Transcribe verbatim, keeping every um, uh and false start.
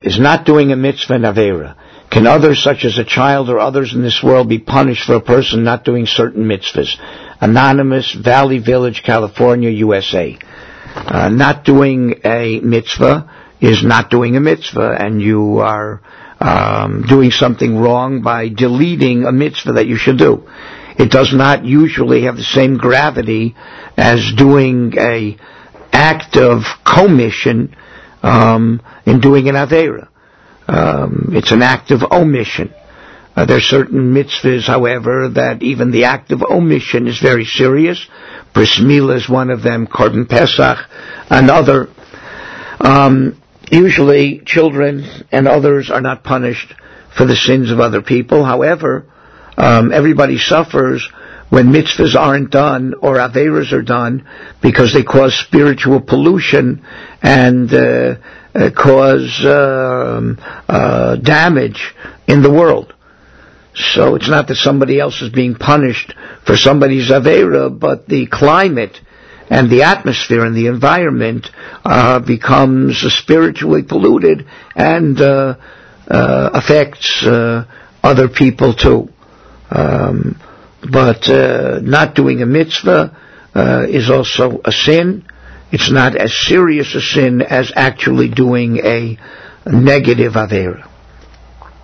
is not doing a mitzvah an Aveira? Can others, such as a child or others in this world, be punished for a person not doing certain mitzvahs? Anonymous, Valley Village, California, U S A. Uh, not doing a mitzvah is not doing a mitzvah, and you are um, doing something wrong by deleting a mitzvah that you should do. It does not usually have the same gravity as doing a act of commission um, in doing an Aveira. Um, it's an act of omission. Uh, there are certain mitzvahs, however, that even the act of omission is very serious. Bris Milah is one of them, Korban Pesach, another. Um, usually children and others are not punished for the sins of other people. However, um, everybody suffers when mitzvahs aren't done or aveiros are done because they cause spiritual pollution and uh, uh, cause uh, uh, damage in the world. So it's not that somebody else is being punished for somebody's aveira, but the climate and the atmosphere and the environment uh, becomes spiritually polluted and uh, uh, affects uh, other people too. Um, but uh, not doing a mitzvah uh, is also a sin. It's not as serious a sin as actually doing a negative aveira.